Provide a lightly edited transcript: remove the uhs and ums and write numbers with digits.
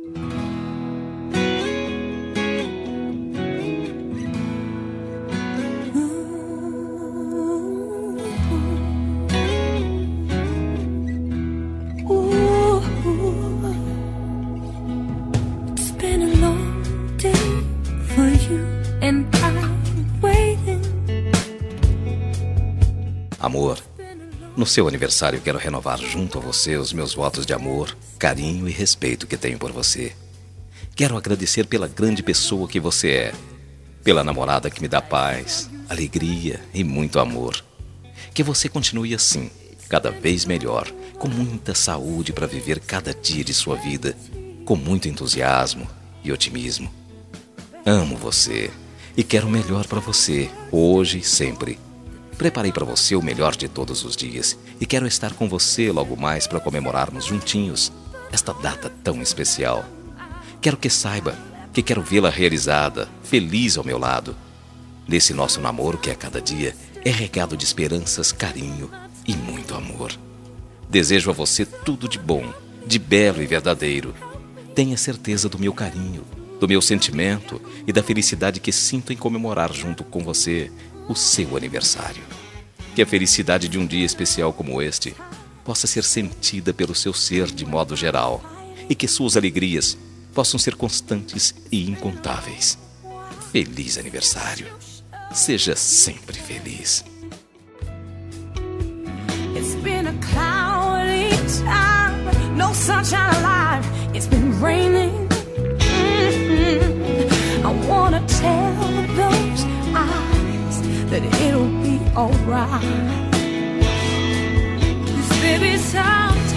Amor, no seu aniversário quero renovar junto a você os meus votos de amor, carinho e respeito que tenho por você. Quero agradecer pela grande pessoa que você é, pela namorada que me dá paz, alegria e muito amor. Que você continue assim, cada vez melhor, com muita saúde para viver cada dia de sua vida, com muito entusiasmo e otimismo. Amo você e quero o melhor para você, hoje e sempre. Preparei para você o melhor de todos os dias e quero estar com você logo mais para comemorarmos juntinhos esta data tão especial. Quero que saiba que quero vê-la realizada, feliz ao meu lado. Nesse nosso namoro que a cada dia é regado de esperanças, carinho e muito amor. Desejo a você tudo de bom, de belo e verdadeiro. Tenha certeza do meu carinho, do meu sentimento e da felicidade que sinto em comemorar junto com você o seu aniversário. Que a felicidade de um dia especial como este possa ser sentida pelo seu ser de modo geral e que suas alegrias possam ser constantes e incontáveis. Feliz aniversário. Seja sempre feliz. It's been a cloudy time, no sunshine alive, it's been raining. I wanna tell those eyes that it'll be alright. 'Cause baby, time